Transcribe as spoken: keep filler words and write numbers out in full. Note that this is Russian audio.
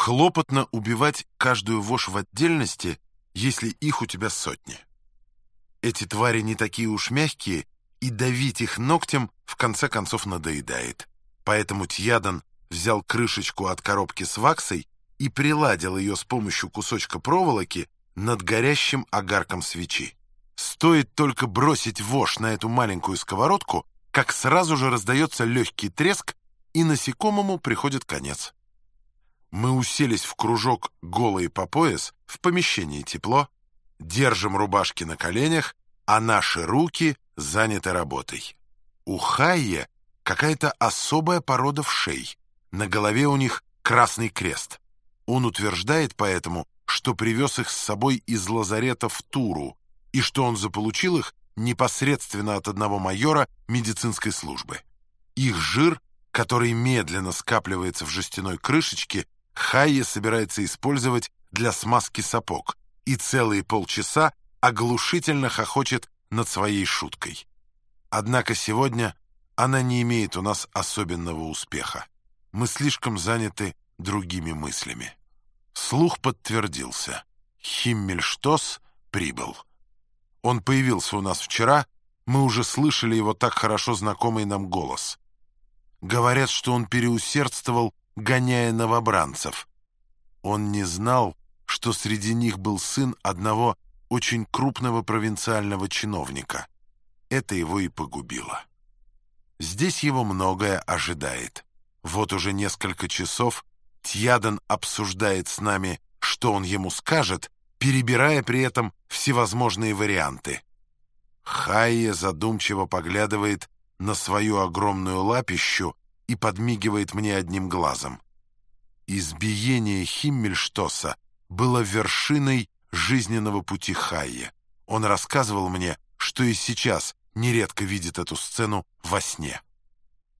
Хлопотно убивать каждую вошь в отдельности, если их у тебя сотни. Эти твари не такие уж мягкие, и давить их ногтем в конце концов надоедает. Поэтому Тьядан взял крышечку от коробки с ваксой и приладил ее с помощью кусочка проволоки над горящим огарком свечи. Стоит только бросить вошь на эту маленькую сковородку, как сразу же раздается легкий треск, и насекомому приходит конец. Мы уселись в кружок голые по пояс, в помещении тепло, держим рубашки на коленях, а наши руки заняты работой. У Хайе какая-то особая порода вшей. На голове у них красный крест. Он утверждает поэтому, что привез их с собой из лазарета в Туру, и что он заполучил их непосредственно от одного майора медицинской службы. Их жир, который медленно скапливается в жестяной крышечке, Хайе собирается использовать для смазки сапог и целые полчаса оглушительно хохочет над своей шуткой. Однако сегодня она не имеет у нас особенного успеха. Мы слишком заняты другими мыслями. Слух подтвердился. Химмельштос прибыл. Он появился у нас вчера, мы уже слышали его так хорошо знакомый нам голос. Говорят, что он переусердствовал, гоняя новобранцев. Он не знал, что среди них был сын одного очень крупного провинциального чиновника. Это его и погубило. Здесь его многое ожидает. Вот уже несколько часов Тьядан обсуждает с нами, что он ему скажет, перебирая при этом всевозможные варианты. Хайе задумчиво поглядывает на свою огромную лапищу и подмигивает мне одним глазом. Избиение Химмельштоса было вершиной жизненного пути Хайе. Он рассказывал мне, что и сейчас нередко видит эту сцену во сне.